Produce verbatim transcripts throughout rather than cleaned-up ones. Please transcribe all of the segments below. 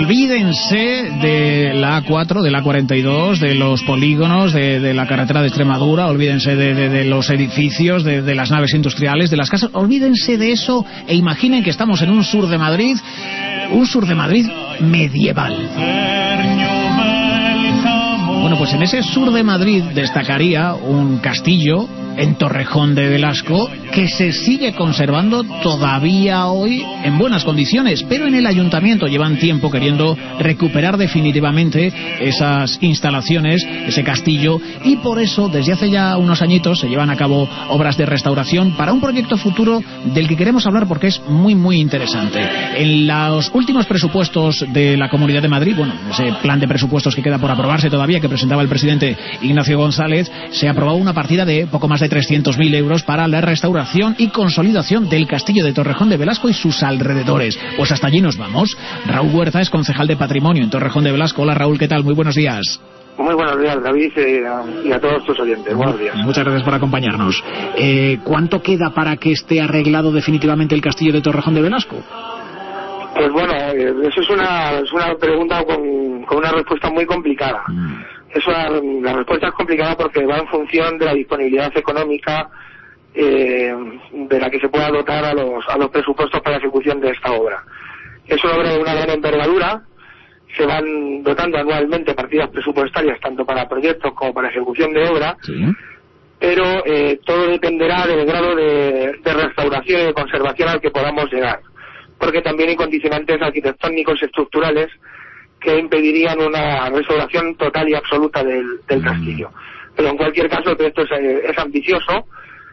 olvídense de la A cuatro, de la A cuarenta y dos, de los polígonos, de, de la carretera de Extremadura, olvídense de, de, de los edificios, de, de las naves industriales, de las casas, olvídense de eso e imaginen que estamos en un sur de Madrid, un sur de Madrid medieval. Bueno, pues en ese sur de Madrid destacaría un castillo en Torrejón de Velasco que se sigue conservando todavía hoy en buenas condiciones, pero en el ayuntamiento llevan tiempo queriendo recuperar definitivamente esas instalaciones, ese castillo, y por eso desde hace ya unos añitos se llevan a cabo obras de restauración para un proyecto futuro del que queremos hablar porque es muy muy interesante. En los últimos presupuestos de la Comunidad de Madrid, bueno, ese plan de presupuestos que queda por aprobarse todavía, que presentaba el presidente Ignacio González, se aprobó una partida de poco más de trescientos mil euros para la restauración y consolidación del castillo de Torrejón de Velasco y sus alrededores. Pues hasta allí nos vamos. Raúl Huerta es concejal de Patrimonio en Torrejón de Velasco. Hola Raúl, ¿qué tal? Muy buenos días. Muy buenos días, David, y a todos tus oyentes. Buenos días. Muchas gracias por acompañarnos. Eh, ¿Cuánto queda para que esté arreglado definitivamente el castillo de Torrejón de Velasco? Pues bueno, eso es una, es una pregunta con, con una respuesta muy complicada. Mm. Es una, la respuesta es complicada porque va en función de la disponibilidad económica eh, de la que se pueda dotar a los, a los presupuestos para la ejecución de esta obra. Es una obra de una gran envergadura, se van dotando anualmente partidas presupuestarias tanto para proyectos como para ejecución de obra, sí. pero eh, todo dependerá del grado de, de restauración y de conservación al que podamos llegar, porque también hay condicionantes arquitectónicos y estructurales que impedirían una restauración total y absoluta del, del castillo. Pero en cualquier caso el proyecto es, es ambicioso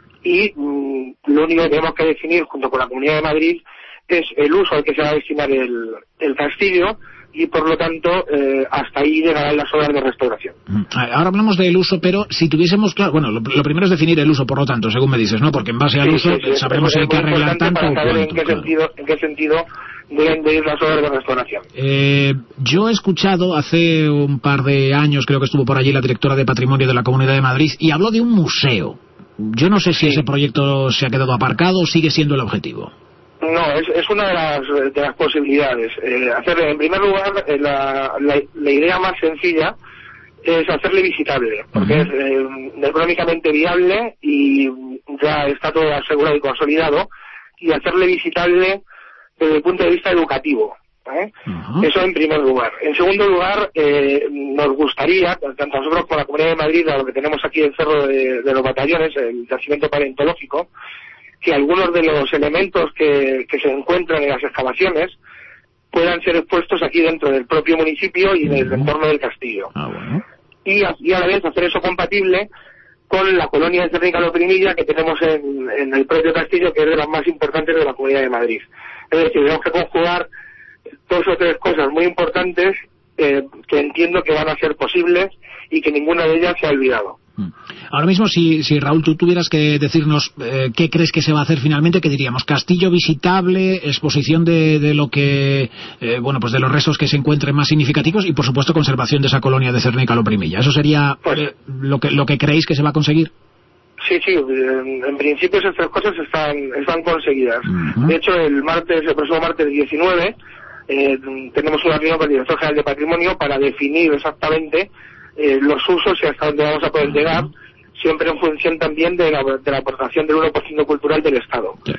y mmm, lo único que tenemos que definir junto con la Comunidad de Madrid es el uso al que se va a destinar el, el castillo y por lo tanto eh, hasta ahí llegarán las obras de restauración. Ahora hablamos del uso, pero si tuviésemos claro, bueno, lo, lo primero es definir el uso, por lo tanto, según me dices, ¿no? Porque en base al sí, uso sí, sí, sabemos si hay que arreglar tanto para o saber cuánto, en qué claro. sentido, en qué sentido deben de ir las obras de restauración. Eh, yo he escuchado hace un par de años, creo que estuvo por allí la directora de Patrimonio de la Comunidad de Madrid y habló de un museo. Yo no sé si sí. ese proyecto se ha quedado aparcado o sigue siendo el objetivo. No, es, es una de las, de las posibilidades. Eh, hacer, en primer lugar, eh, la, la, la idea más sencilla es hacerle visitable, porque uh-huh. es eh, económicamente viable y ya está todo asegurado y consolidado, y hacerle visitable desde el punto de vista educativo. ¿eh? Uh-huh. Eso en primer lugar. En segundo lugar, eh, nos gustaría, tanto nosotros como la Comunidad de Madrid, a lo que tenemos aquí el Cerro de, de los Batallones, el yacimiento paleontológico, que algunos de los elementos que, que se encuentran en las excavaciones puedan ser expuestos aquí dentro del propio municipio y en el entorno del castillo. Ah, bueno. y, a, y a la vez hacer eso compatible con la colonia de Cernica Loprimilla que tenemos en, en el propio castillo, que es de las más importantes de la Comunidad de Madrid. Es decir, tenemos que conjugar dos o tres cosas muy importantes eh, que entiendo que van a ser posibles y que ninguna de ellas se ha olvidado. Ahora mismo, si, si Raúl, tú tuvieras que decirnos eh, qué crees que se va a hacer finalmente, ¿qué diríamos? Castillo visitable, exposición de, de lo que, eh, bueno, pues de los restos que se encuentren más significativos y, por supuesto, conservación de esa colonia de Cernica Loprimilla. ¿Eso sería pues, eh, lo que lo que creéis que se va a conseguir? Sí, sí, en, en principio esas tres cosas están, están conseguidas. Uh-huh. De hecho, el martes, el próximo martes diecinueve, eh, tenemos una reunión con el director general de Patrimonio para definir exactamente Eh, los usos y hasta dónde vamos a poder llegar, siempre en función también de la, de la aportación del uno por ciento cultural del Estado. Sí.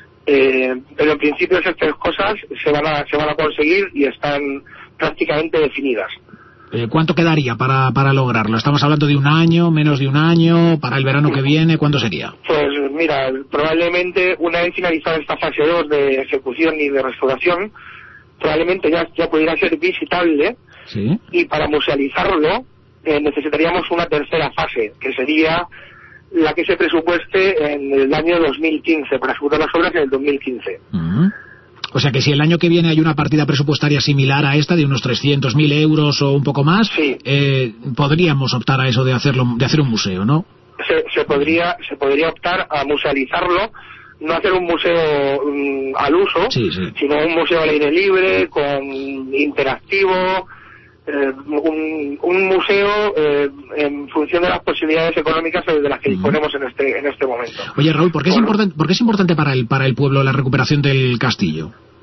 Eh, pero en principio esas tres cosas se van a, se van a conseguir y están prácticamente definidas. Eh, ¿Cuánto quedaría para, para lograrlo? ¿Estamos hablando de un año, menos de un año, para el verano que viene? ¿Cuánto sería? Pues mira, probablemente una vez finalizada esta fase dos de ejecución y de restauración, probablemente ya, ya pudiera ser visitable. ¿Sí? Y para musealizarlo Eh, necesitaríamos una tercera fase, que sería la que se presupueste en el año dos mil quince, para ejecutar las obras en el dos mil quince. Uh-huh. O sea que si el año que viene hay una partida presupuestaria similar a esta, de unos trescientos mil euros o un poco más, sí. eh, podríamos optar a eso de hacerlo, de hacer un museo, ¿no? Se, se podría se podría optar a musealizarlo, no hacer un museo um, al uso, sí, sí. sino un museo al aire libre, con interactivo. Eh, un, un museo eh, en función de las posibilidades económicas de las que disponemos en este en este momento. Oye, Raúl, ¿por qué, bueno. es, importan, ¿por qué es importante para el para el pueblo la recuperación del castillo?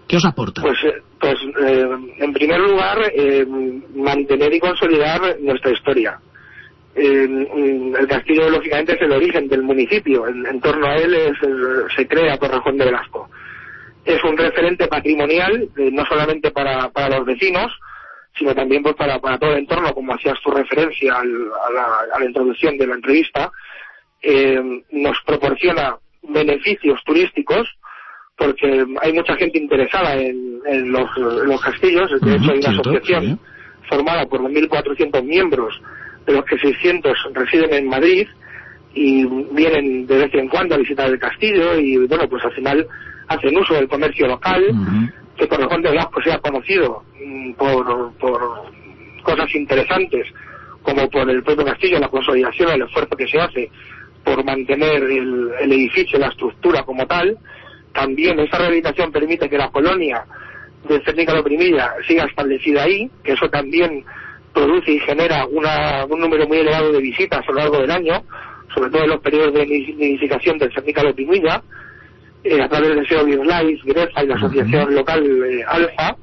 ¿Qué os aporta? Pues, pues eh, en primer lugar, eh, mantener y consolidar nuestra historia. Eh, el castillo, lógicamente, es el origen del municipio. En, en torno a él es, se crea Torrejón de Velasco. Es un referente patrimonial, eh, no solamente para, para los vecinos, sino también pues para, para todo el entorno, como hacías tu referencia al, a, la, a la introducción de la entrevista. Eh, nos proporciona beneficios turísticos, porque hay mucha gente interesada en, en, los, en los castillos. De hecho, hay una asociación sí. formada por mil cuatrocientos miembros, de los que seiscientos residen en Madrid y vienen de vez en cuando a visitar el castillo y, bueno, pues al final hacen uso del comercio local. Uh-huh. Que Torrejón de Velasco sea conocido mm, por, por cosas interesantes, como por el propio castillo, la consolidación, el esfuerzo que se hace por mantener el, el edificio, la estructura como tal. También esa rehabilitación permite que la colonia de Cernícalo Primilla siga establecida ahí, que eso también produce y genera una, un número muy elevado de visitas a lo largo del año, sobre todo en los periodos de nidificación del Cernícalo Primilla, eh, a través del S E O BirdLife, Grefa y la asociación uh-huh. local eh, Alfa.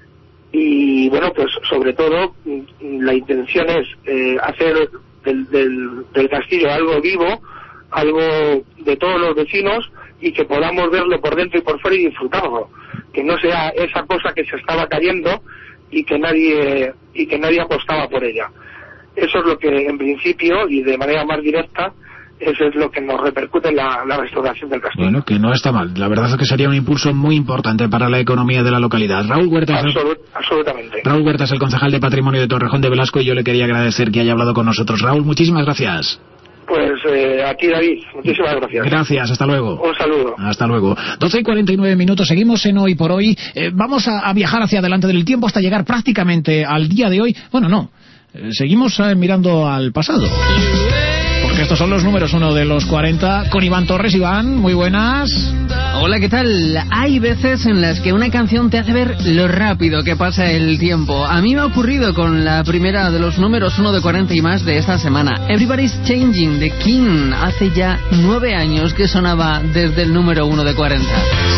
Y bueno, pues sobre todo la intención es eh, hacer del, del, del castillo algo vivo, algo de todos los vecinos, y que podamos verlo por dentro y por fuera y disfrutarlo, que no sea esa cosa que se estaba cayendo y que nadie y que nadie apostaba por ella. Eso es lo que en principio y de manera más directa, eso es lo que nos repercute en la, la restauración del castillo. Bueno, que no está mal. La verdad es que sería un impulso muy importante para la economía de la localidad. Raúl Huertas, Absolut, absolutamente. Raúl Huertas, el concejal de Patrimonio de Torrejón de Velasco, y yo le quería agradecer que haya hablado con nosotros. Raúl, muchísimas gracias. Pues eh, aquí, David, muchísimas gracias. Gracias, hasta luego. Un saludo. Hasta luego. doce y cuarenta y nueve minutos, seguimos en Hoy por Hoy. Eh, vamos a, a viajar hacia adelante del tiempo hasta llegar prácticamente al día de hoy. Bueno, no, eh, seguimos eh, mirando al pasado. Porque estos son los números uno de los cuarenta, con Iván Torres. Iván, muy buenas. Hola, ¿qué tal? Hay veces en las que una canción te hace ver lo rápido que pasa el tiempo. A mí me ha ocurrido con la primera de los números uno de cuarenta y más de esta semana. Everybody's Changing, de King. Hace ya nueve años que sonaba desde el número uno de cuarenta.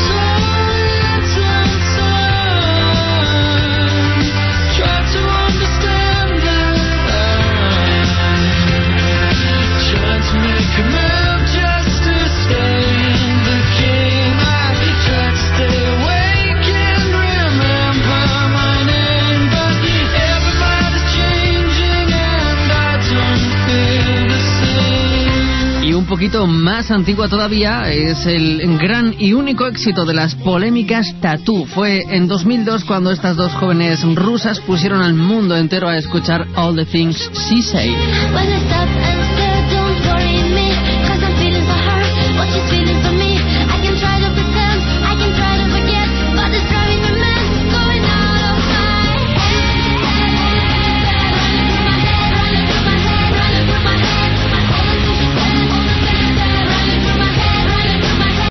Un poquito más antigua todavía es el gran y único éxito de las polémicas Tattoo. Fue en dos mil dos cuando estas dos jóvenes rusas pusieron al mundo entero a escuchar All the Things She Said.